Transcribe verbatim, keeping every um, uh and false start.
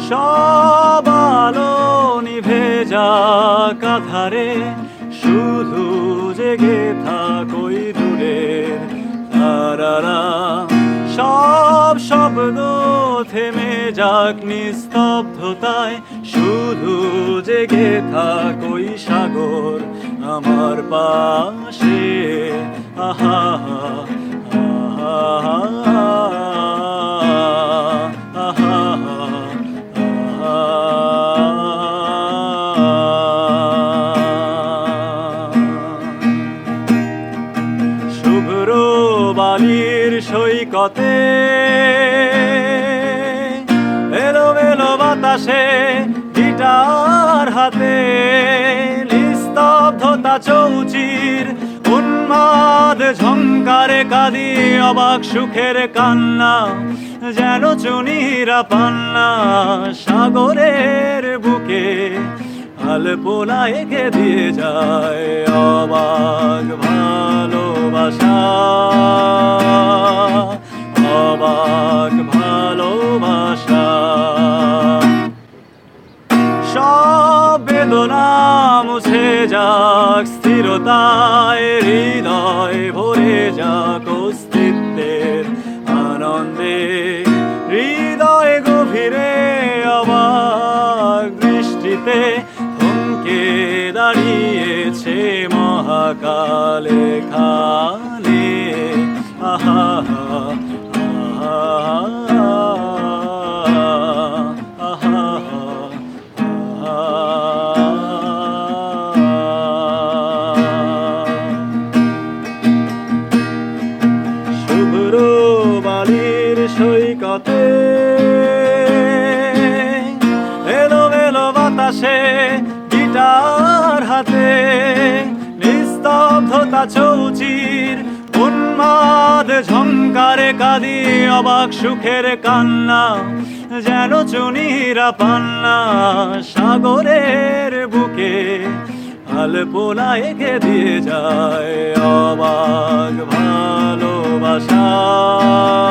সব আলো নিভে যাক আধারে, শুধু জেগে থাকোই দূরের তারারা। সব শব্দ থেমে যাক নিস্তব্ধতায়, শুধু জেগে থাকোই সাগর আমার পাশে। আহা আহা শুভ্র বালির সৈকতে এলোমেলো বাতাসে গিটার হাতে, নিস্তব্ধতা চৌচির উন্মাদ ঝংকারে কাঁদি অবাক সুখের কান্না, যেন চুনিরা পান্না সাগরের বুকে আলপনা এঁকে দিয়ে যায় অবাক ভালোবাসা, অবাক ভালোবাসা। সব বেদনা মুছে যাক স্থিরতায়, হৃদয় ভরে যাক অস্তিত্বের আনন্দে, হৃদয় গভীরে অবাক দৃষ্টিতে থমকে দাঁড়িয়েছে মহাকাল এখানে। আহা শুভ্র বালির সৈকতে এলোমেলো বাতাসে গিটার হাতে, নিস্তব্ধতা চৌচির উন্মাদ ঝংকারে কাঁদি অবাক সুখের কান্না, যেন চুনিরা পান্না সাগরের বুকে আলপনা এঁকে দিয়ে যায় অবাক ভালোবাসা।